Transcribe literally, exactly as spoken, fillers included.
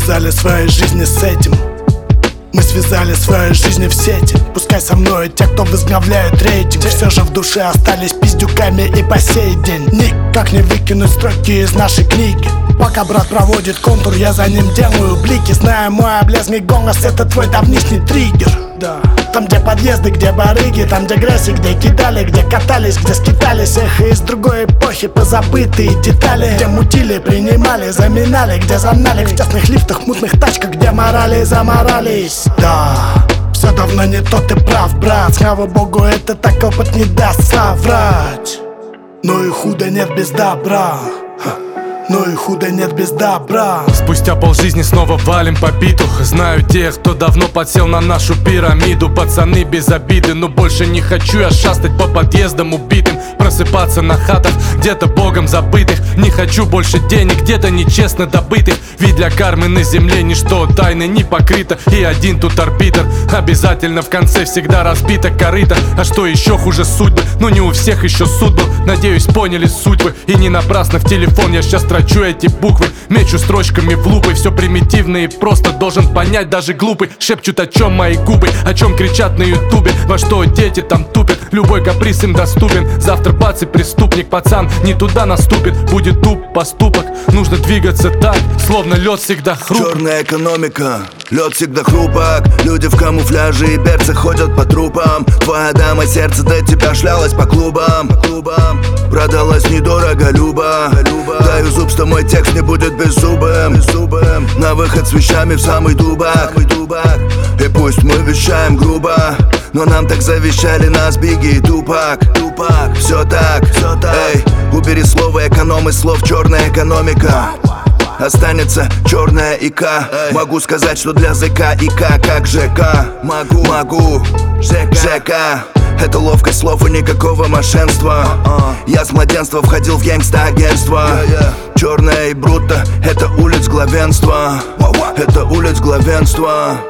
связали свои жизни с этим. Мы связали свои жизни в сети. Пускай со мной те, кто возглавляют рейтинг, все же в душе остались пиздюками и по сей день. Никак не выкинуть строки из нашей книги. Пока брат проводит контур, я за ним делаю блики. Зная мой облезный голос, это твой давнишний триггер. Да. Там, где подъезды, где барыги, там, где грязь, где кидали, где катались, где скитались. Эхо из другой эпохи, позабытые детали. Где мутили, принимали, заминали, где замнали в тесных лифтах, мутных тачках, где морали заморались. Да, все давно не то, ты прав, брат. Слава богу, это так опыт не даст соврать. Но и худо нет без добра. Но и худо нет без добра. Спустя полжизни снова валим по биту. Знаю тех, кто давно подсел на нашу пирамиду. Пацаны без обиды, но больше не хочу я шастать по подъездам убитым, просыпаться на хатах, где-то богом забытых. Не хочу больше денег, где-то нечестно добытых. Ведь для кармы на земле ничто тайны не покрыто. И один тут арбитр, обязательно в конце всегда разбита корыто. А что еще хуже судьбы? Ну не у всех еще суд был. Надеюсь, поняли судьбы. И не напрасно в телефон я сейчас трачу эти буквы. Мечу строчками в лупы. Все примитивно и просто должен понять даже глупый. Шепчут, о чем мои губы, о чем кричат на ютубе. Во что дети там тупят, любой каприз им доступен. Завтра бац и преступник, пацан не туда наступит. Будет туп поступок, нужно двигаться так, словно лед всегда хрупок. Черная экономика, лед всегда хрупок. Люди в камуфляже и берцы ходят по трупам. Твоя дама сердце до тебя шлялась по клубам, по клубам. Продалась недорого, Люба, Люба. Даю зуб, что мой текст не будет беззубым, беззубым. На выход с вещами в самый дубак, самый дубак. И пусть мы вещаем грубо, но нам так завещали нас Бигги и Тупак, Тупак. Все так, все так. Эй, убери слово эконом из слов черная экономика. Останется черная ика. Могу сказать, что для ЗК ика как ЖК. Могу, могу, ЖК. Это ловкость слов и никакого мошенства. Я с младенства входил в гангста-агентство. Черная и бруто, это улиц главенства. Это улиц главенства.